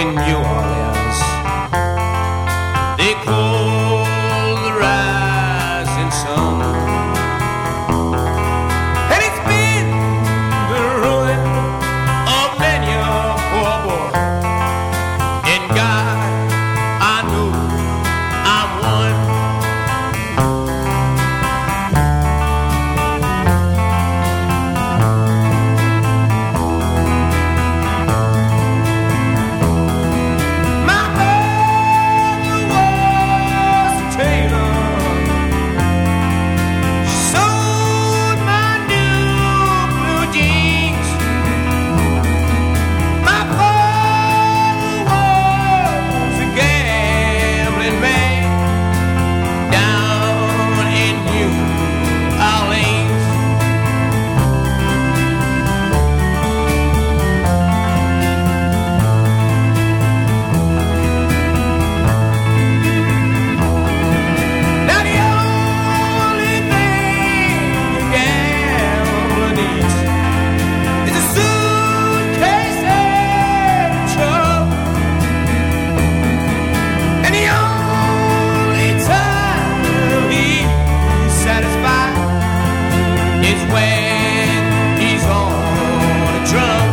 in New Orleans. They call the rising sun. And it's been the ruin of many a poor boy. In God, I know I'm one. My mother was a tailor. She sewed my new blue jeans. My father was a gambling man down in New Orleans. Now the only thing a gambler needs is a suitcase and trouble. And the only time he's satisfied is when he's on a drum.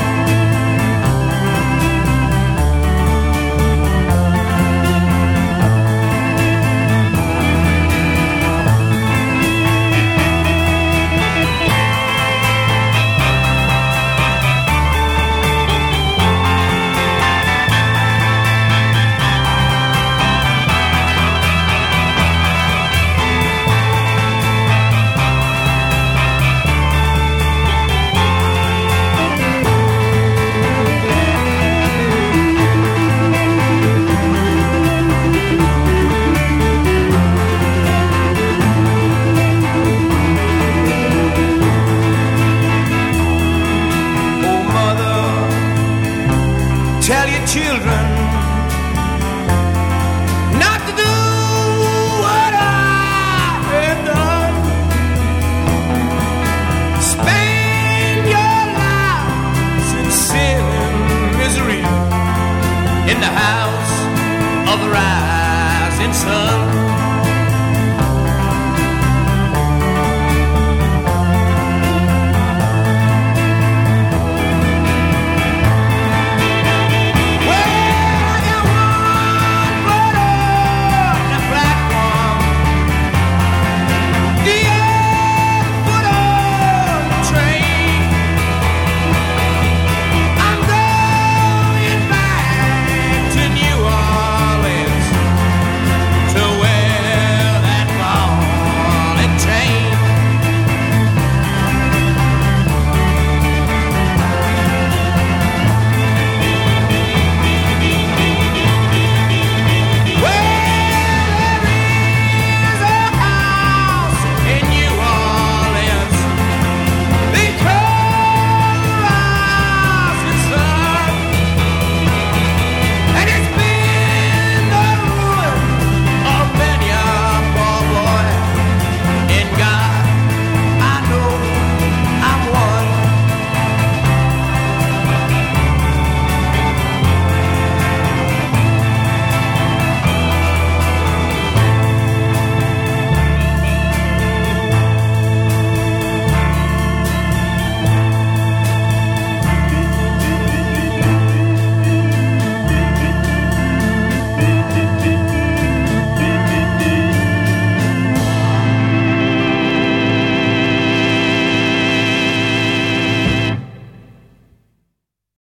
Oh, mother, tell your children not to do what I have done. Spend your lives in sin and misery in the house of the rising sun.